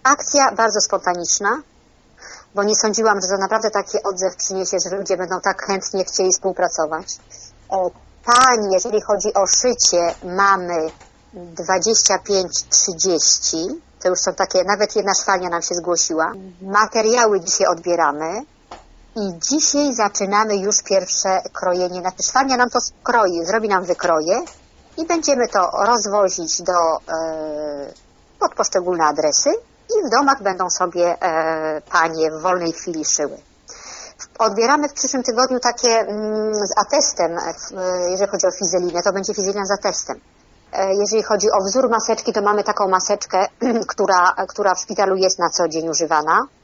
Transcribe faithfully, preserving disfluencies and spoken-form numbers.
Akcja bardzo spontaniczna, bo nie sądziłam, że to naprawdę taki odzew przyniesie, że ludzie będą tak chętnie chcieli współpracować. Pań, jeżeli chodzi o szycie, mamy dwadzieścia pięć trzydzieści. To już są takie, nawet jedna szwalnia nam się zgłosiła. Materiały dzisiaj odbieramy i dzisiaj zaczynamy już pierwsze krojenie. Znaczy szwalnia nam to skroi, zrobi nam wykroje i będziemy to rozwozić do, e, pod poszczególne adresy i w domach będą sobie e, panie w wolnej chwili szyły. Odbieramy w przyszłym tygodniu takie mm, z atestem, e, jeżeli chodzi o fizelinę, to będzie fizelina z atestem. Jeżeli chodzi o wzór maseczki, to mamy taką maseczkę, która, która w szpitalu jest na co dzień używana.